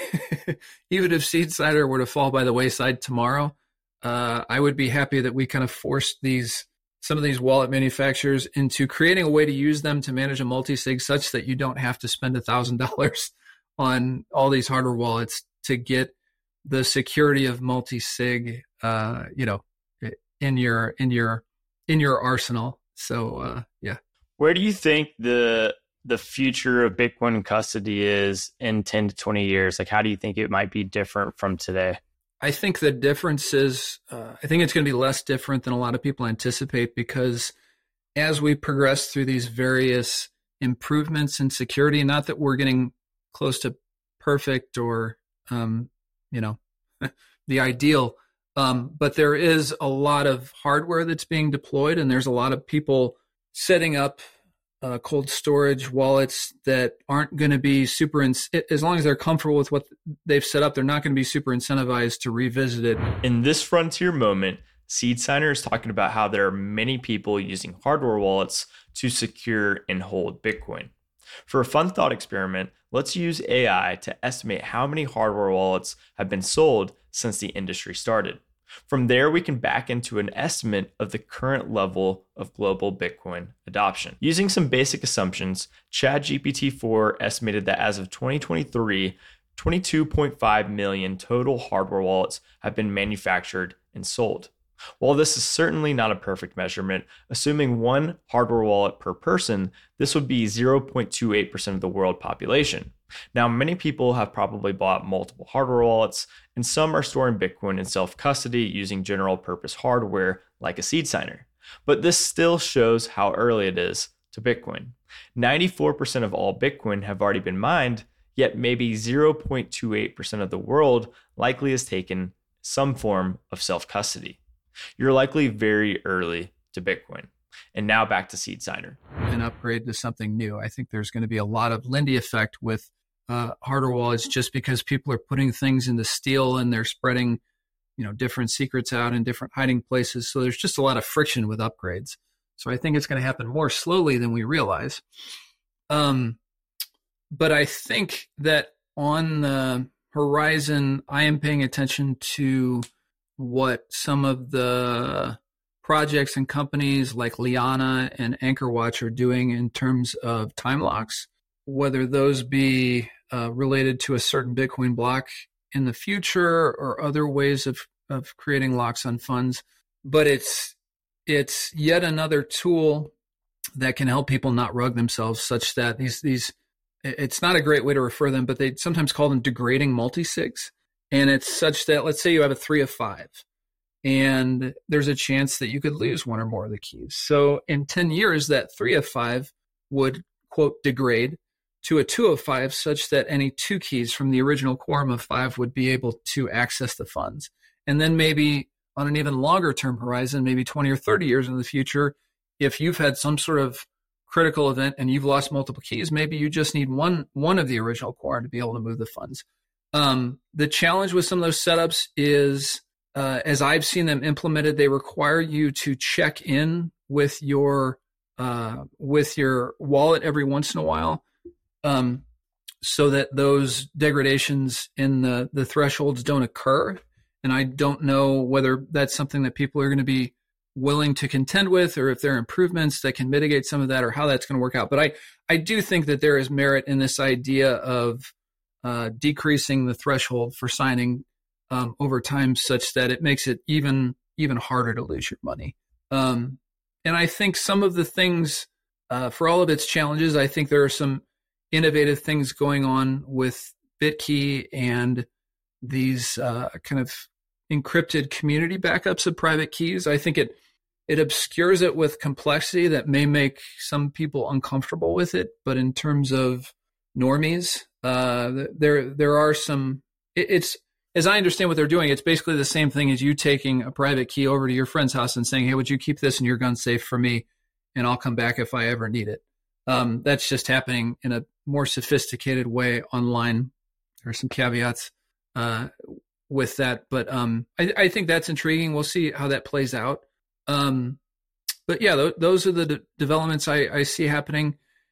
even if SeedSigner were to fall by the wayside tomorrow, uh, I would be happy that we kind of forced these some of these wallet manufacturers into creating a way to use them to manage a multi-sig such that you don't have to spend one thousand dollars on all these hardware wallets to get the security of multi-sig, uh, you know, in your in your in your arsenal. So uh, yeah. Where do you think the the future of Bitcoin custody is in ten to twenty years? Like, how do you think it might be different from today? I think the difference is, uh, I think it's going to be less different than a lot of people anticipate, because as we progress through these various improvements in security, not that we're getting close to perfect or, um, you know, the ideal, um, but there is a lot of hardware that's being deployed, and there's a lot of people setting up uh, cold storage wallets that aren't going to be super, in- as long as they're comfortable with what they've set up, they're not going to be super incentivized to revisit it. In this frontier moment, SeedSigner is talking about how there are many people using hardware wallets to secure and hold Bitcoin. For a fun thought experiment, let's use A I to estimate how many hardware wallets have been sold since the industry started. From there, we can back into an estimate of the current level of global Bitcoin adoption. Using some basic assumptions, ChatGPT four estimated that as of twenty twenty-three, twenty-two point five million total hardware wallets have been manufactured and sold. While this is certainly not a perfect measurement, assuming one hardware wallet per person, this would be zero point two eight percent of the world population. Now, many people have probably bought multiple hardware wallets, and some are storing Bitcoin in self-custody using general purpose hardware like a SeedSigner. But this still shows how early it is to Bitcoin. ninety-four percent of all Bitcoin have already been mined, yet maybe zero point two eight percent of the world likely has taken some form of self-custody. You're likely very early to Bitcoin. And now back to SeedSigner. An upgrade to something new. I think there's going to be a lot of Lindy effect with uh, hardware wallets, just because people are putting things into steel and they're spreading, you know, different secrets out in different hiding places. So there's just a lot of friction with upgrades. So I think it's going to happen more slowly than we realize. Um, but I think that on the horizon, I am paying attention to what some of the projects and companies like Liana and AnchorWatch are doing in terms of time locks, whether those be uh, related to a certain Bitcoin block in the future or other ways of, of creating locks on funds. But it's it's yet another tool that can help people not rug themselves, such that these these it's not a great way to refer them, but they sometimes call them degrading multisigs. And it's such that, let's say you have a three of five, and there's a chance that you could lose one or more of the keys. So in ten years, that three of five would, quote, degrade to a two of five, such that any two keys from the original quorum of five would be able to access the funds. And then maybe on an even longer term horizon, maybe twenty or thirty years in the future, if you've had some sort of critical event and you've lost multiple keys, maybe you just need one, one of the original quorum to be able to move the funds. Um, the challenge with some of those setups is, uh, as I've seen them implemented, they require you to check in with your uh, with your wallet every once in a while, um, so that those degradations in the, the thresholds don't occur. And I don't know whether that's something that people are going to be willing to contend with, or if there are improvements that can mitigate some of that, or how that's going to work out. But I, I do think that there is merit in this idea of uh, decreasing the threshold for signing um, over time, such that it makes it even even harder to lose your money. Um, and I think some of the things, uh, for all of its challenges, I think there are some innovative things going on with Bitkey and these uh, kind of encrypted community backups of private keys. I think it it obscures it with complexity that may make some people uncomfortable with it. But in terms of normies, uh, there there are some. It, it's as I understand what they're doing, it's basically the same thing as you taking a private key over to your friend's house and saying, "Hey, would you keep this in your gun safe for me, and I'll come back if I ever need it." Um, that's just happening in a more sophisticated way online. There are some caveats uh, with that, but um, I, I think that's intriguing. We'll see how that plays out. Um, but yeah, th- those are the de- developments I, I see happening,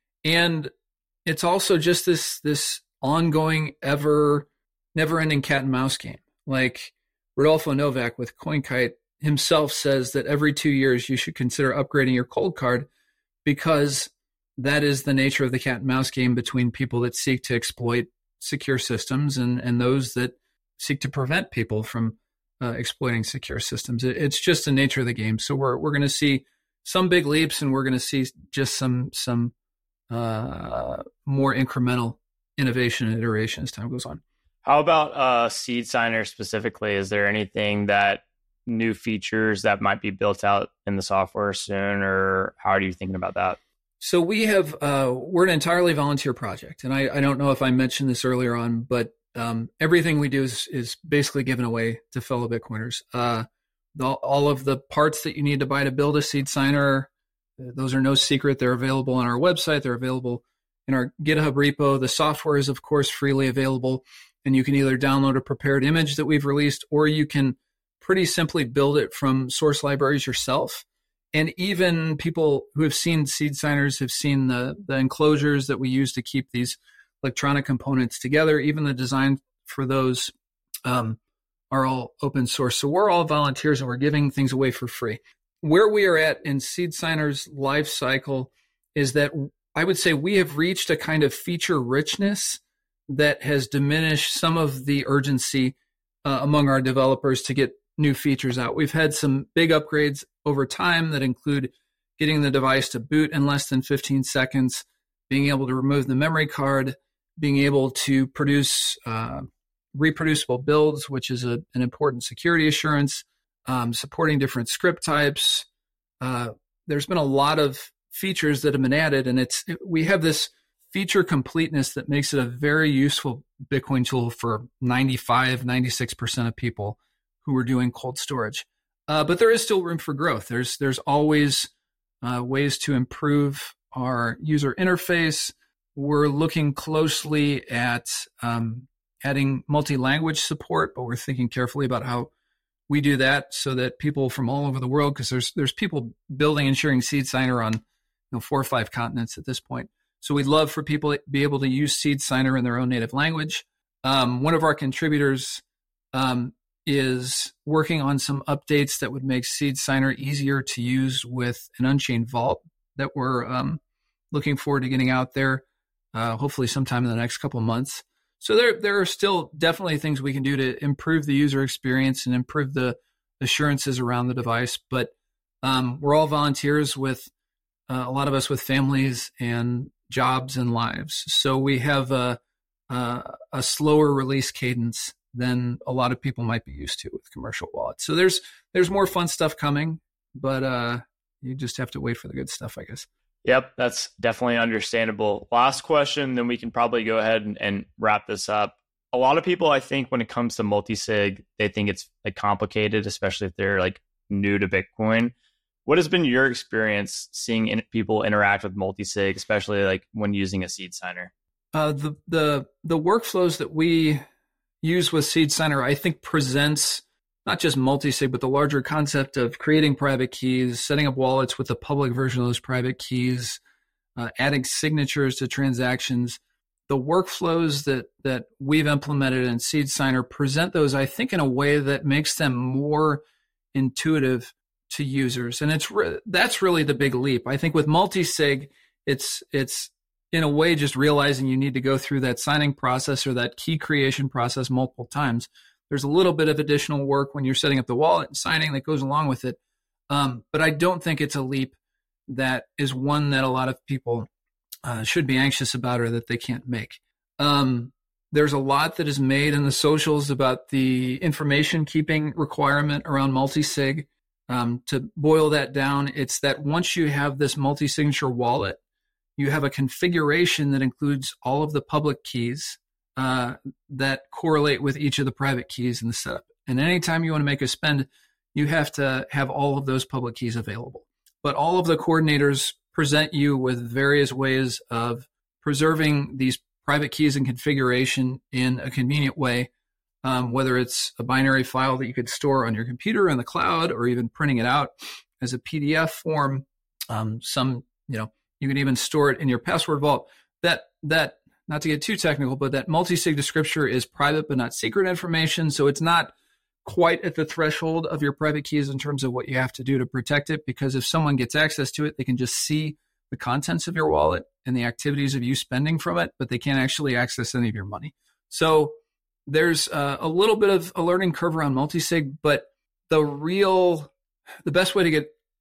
and it's also just this this ongoing, ever never-ending cat and mouse game. Like Rodolfo Novak with CoinKite himself says that every two years you should consider upgrading your cold card, because that is the nature of the cat and mouse game between people that seek to exploit secure systems and, and those that seek to prevent people from uh, exploiting secure systems. It, it's just the nature of the game. So we're we're going to see some big leaps, and we're going to see just some some uh, more incremental innovation and iteration as time goes on. How about uh, Seed Signer specifically? Is there anything that new features that might be built out in the software soon, or how are you thinking about that? So we have, uh, we're an entirely volunteer project. And I, I don't know if I mentioned this earlier on, but um, everything we do is, is basically given away to fellow Bitcoiners. Uh, the, all of the parts that you need to buy to build a Seed Signer, those are no secret. They're available on our website. They're available in our GitHub repo. The software is, of course, freely available. And you can either download a prepared image that we've released, or you can pretty simply build it from source libraries yourself. And even people who have seen Seed Signers have seen the, the enclosures that we use to keep these electronic components together. Even the design for those um, are all open source. So we're all volunteers, and we're giving things away for free. Where we are at in Seed Signer's life cycle is that I would say we have reached a kind of feature richness that has diminished some of the urgency uh, among our developers to get new features out. We've had some big upgrades over time that include getting the device to boot in less than fifteen seconds, being able to remove the memory card, being able to produce uh, reproducible builds, which is a, an important security assurance, um, supporting different script types. Uh, there's been a lot of features that have been added, and it's we have this feature completeness that makes it a very useful Bitcoin tool for ninety-five, ninety-six percent of people who are doing cold storage. Uh, but there is still room for growth. There's there's always uh, ways to improve our user interface. We're looking closely at um, adding multi-language support, but we're thinking carefully about how we do that so that people from all over the world, because there's there's people building and sharing Seed Signer on you know, four or five continents at this point. So we'd love for people to be able to use Seed Signer in their own native language. Um, one of our contributors um, is working on some updates that would make Seed Signer easier to use with an Unchained Vault that we're um, looking forward to getting out there, uh, hopefully sometime in the next couple of months. So there, there are still definitely things we can do to improve the user experience and improve the assurances around the device. But um, we're all volunteers with uh, a lot of us with families and jobs and lives. So we have a, a, a slower release cadence than a lot of people might be used to with commercial wallets. So there's there's more fun stuff coming, but uh, you just have to wait for the good stuff, I guess. Yep, that's definitely understandable. Last question, then we can probably go ahead and, and wrap this up. A lot of people, I think, when it comes to multi-sig, they think it's like complicated, especially if they're like new to Bitcoin. What has been your experience seeing in, people interact with multi-sig, especially like when using a Seed Signer? Uh, the the the workflows that we use with Seed Signer, I think, presents not just multi-sig, but the larger concept of creating private keys, setting up wallets with the public version of those private keys, uh, adding signatures to transactions. The workflows that that we've implemented in Seed Signer present those, I think, in a way that makes them more intuitive to users. And it's re- that's really the big leap. I think with multi-sig, it's it's in a way just realizing you need to go through that signing process or that key creation process multiple times. There's a little bit of additional work when you're setting up the wallet and signing that goes along with it. Um, but I don't think it's a leap that is one that a lot of people uh, should be anxious about or that they can't make. Um, there's a lot that is made in the socials about the information keeping requirement around multi-sig. Um, to boil that down, it's that once you have this multi-signature wallet, you have a configuration that includes all of the public keys uh, that correlate with each of the private keys in the setup. And anytime you want to make a spend, you have to have all of those public keys available. But all of the coordinators present you with various ways of preserving these private keys and configuration in a convenient way, um, whether it's a binary file that you could store on your computer in the cloud or even printing it out as a P D F form. Um, some, you know, you can even store it in your password vault. That, that, not to get too technical, but that multi-sig descriptor is private but not secret information. So it's not quite at the threshold of your private keys in terms of what you have to do to protect it, because if someone gets access to it, they can just see the contents of your wallet and the activities of you spending from it, but they can't actually access any of your money. So there's uh, a little bit of a learning curve around multi-sig, but the real, the best way to get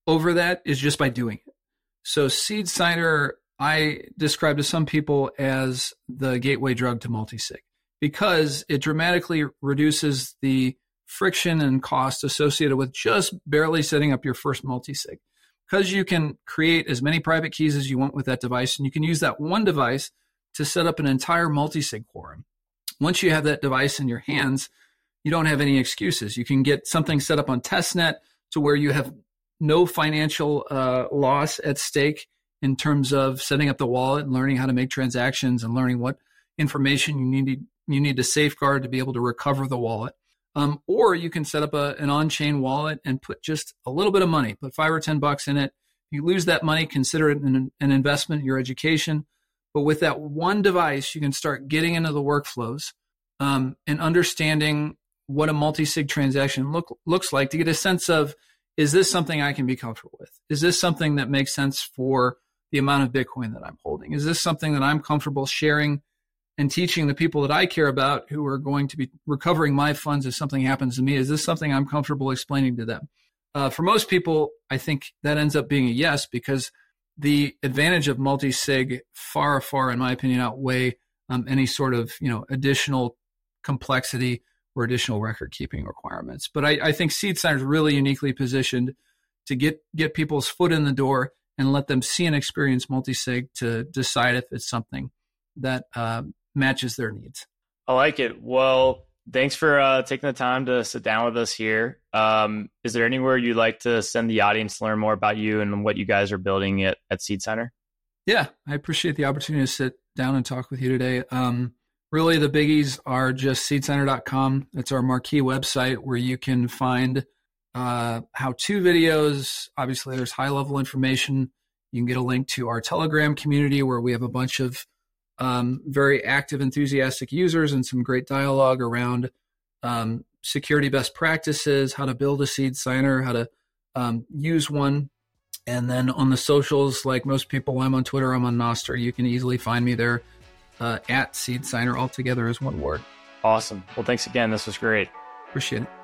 over that is just by doing it. So Seed Signer, I describe to some people as the gateway drug to multi-sig because it dramatically reduces the friction and cost associated with just barely setting up your first multi-sig. Because you can create as many private keys as you want with that device, and you can use that one device to set up an entire multi-sig quorum. Once you have that device in your hands, you don't have any excuses. You can get something set up on testnet to where you have no financial uh, loss at stake in terms of setting up the wallet and learning how to make transactions and learning what information you need to, you need to safeguard to be able to recover the wallet. Um, or you can set up a, an on-chain wallet and put just a little bit of money, put five or ten bucks in it. You lose that money, consider it an, an investment in your education. But with that one device, you can start getting into the workflows um, and understanding what a multi-sig transaction look, looks like to get a sense of, is this something I can be comfortable with? Is this something that makes sense for the amount of Bitcoin that I'm holding? Is this something that I'm comfortable sharing and teaching the people that I care about who are going to be recovering my funds if something happens to me? Is this something I'm comfortable explaining to them? Uh, for most people, I think that ends up being a yes, because the advantage of multi-sig far, far, in my opinion, outweigh um, any sort of, you know, additional complexity or additional record keeping requirements. But I, I think Seed Signer is really uniquely positioned to get, get people's foot in the door and let them see and experience multi-sig to decide if it's something that uh, matches their needs. I like it. Well, thanks for uh, taking the time to sit down with us here. Um, is there anywhere you'd like to send the audience to learn more about you and what you guys are building at, at Seed Signer? Yeah, I appreciate the opportunity to sit down and talk with you today. Um, really, the biggies are just seed signer dot com. It's our marquee website where you can find uh, how-to videos. Obviously, there's high-level information. You can get a link to our Telegram community where we have a bunch of Um, very active, enthusiastic users and some great dialogue around um, security best practices, how to build a Seed Signer, how to um, use one. And then on the socials, like most people, I'm on Twitter, I'm on Nostr. You can easily find me there uh, at Seed Signer, all together as one word. Awesome. Well, thanks again. This was great. Appreciate it.